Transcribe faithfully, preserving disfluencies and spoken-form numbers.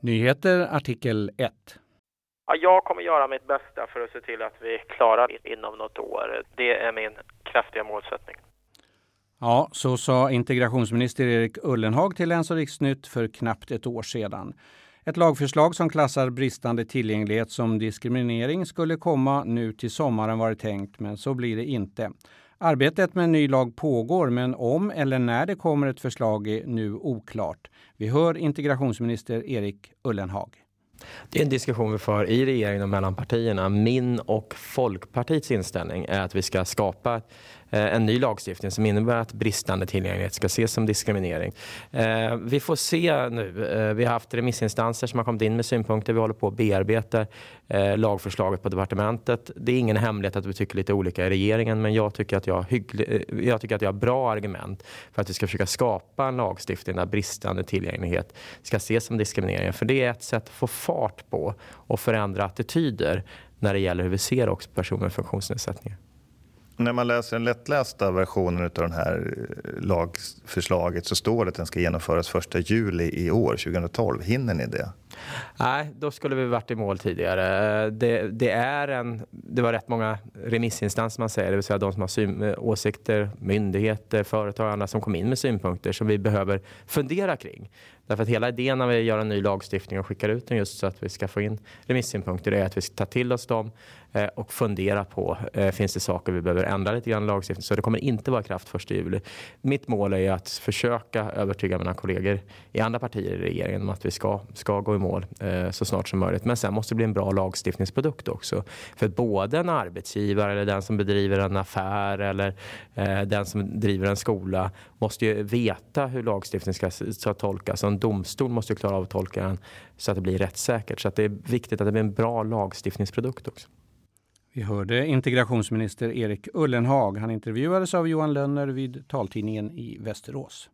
Nyheter artikel ett. Ja, jag kommer göra mitt bästa för att se till att vi klarar det inom något år. Det är min kraftiga målsättning. Ja, så sa integrationsminister Erik Ullenhag till Läns- och Riksnytt för knappt ett år sedan. Ett lagförslag som klassar bristande tillgänglighet som diskriminering skulle komma nu till sommaren var det tänkt, men så blir det inte. Arbetet med en ny lag pågår, men om eller när det kommer ett förslag är nu oklart. Vi hör integrationsminister Erik Ullenhag. Det är en diskussion vi för i regeringen och mellan partierna. Min och Folkpartiets inställning är att vi ska skapa en ny lagstiftning som innebär att bristande tillgänglighet ska ses som diskriminering. Eh, vi får se nu. Eh, vi har haft remissinstanser som har kommit in med synpunkter. Vi håller på att bearbeta eh, lagförslaget på departementet. Det är ingen hemlighet att vi tycker lite olika i regeringen, men jag tycker att jag har, hygglig, jag tycker att jag har bra argument för att vi ska försöka skapa en lagstiftning där bristande tillgänglighet ska ses som diskriminering. För det är ett sätt att få fart på och förändra attityder när det gäller hur vi ser också personer med funktionsnedsättningar. När man läser den lättlästa versionen av den här lagförslaget så står det att den ska genomföras första juli i år, tjugohundratolv. Hinner ni det? Nej, då skulle vi varit i mål tidigare. Det, det, är en, det var rätt många remissinstanser man säger, det vill säga de som har syn, åsikter, myndigheter, företag och andra som kom in med synpunkter som vi behöver fundera kring. Därför att hela idén när vi gör en ny lagstiftning och skickar ut den just så att vi ska få in remissynpunkter är att vi ska ta till oss dem och fundera på, finns det saker vi behöver ändra lite grann i lagstiftningen, så det kommer inte vara kraft första juli. Mitt mål är att försöka övertyga mina kollegor i andra partier i regeringen om att vi ska, ska gå i mål eh, så snart som möjligt. Men sen måste det bli en bra lagstiftningsprodukt också. För både en arbetsgivare eller den som bedriver en affär eller eh, den som driver en skola måste ju veta hur lagstiftningen ska, ska tolkas. Och en domstol måste ju klara av att tolka den så att det blir rättssäkert. Så att det är viktigt att det blir en bra lagstiftningsprodukt också. Vi hörde integrationsminister Erik Ullenhag. Han intervjuades av Johan Lönner vid taltidningen i Västerås.